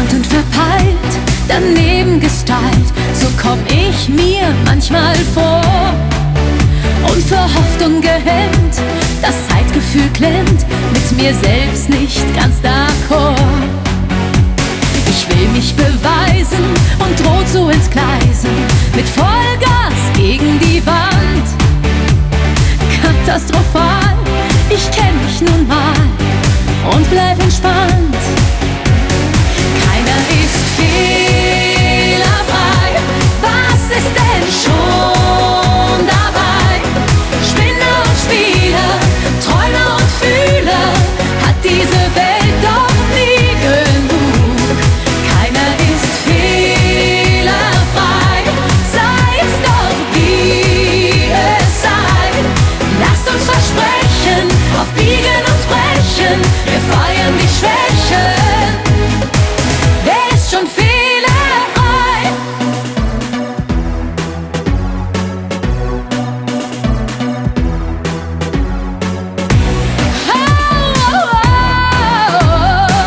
und verpeilt, daneben gestylt, so komm ich mir manchmal vor. Unverhofft, ungehemmt, das Zeitgefühl klemmt, mit mir selbst nicht ganz d'accord. Ich will mich beweisen und droht zu entgleisen, mit Vollgas gegen die Wand. Katastrophal, ich kenn mich nun mal und bleib entspannt. Keiner ist fehlerfrei, was ist denn schon dabei? Spinner und Spieler, Träumer und Fühler, hat diese Welt doch nie genug. Keiner ist fehlerfrei, sei es doch wie es sei. Lasst uns versprechen, auf Biegen und Brechen, wir feiern die Schwächen. Wer ist schon fehlerfrei? Oh, oh, oh.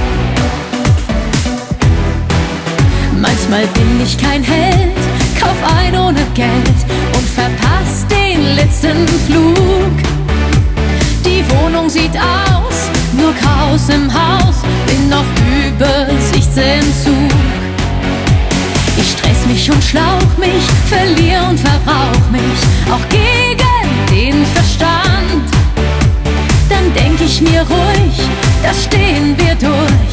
Manchmal bin ich kein Held, kauf ein ohne Geld und verpass den letzten Flug. Die Wohnung sieht aus, nur Chaos im Haus, bin auf Übersichtsentzug. Ich stress mich und schlauch mich, verlier und verbrauch mich, auch gegen den Verstand. Dann denk ich mir ruhig, das stehen wir durch.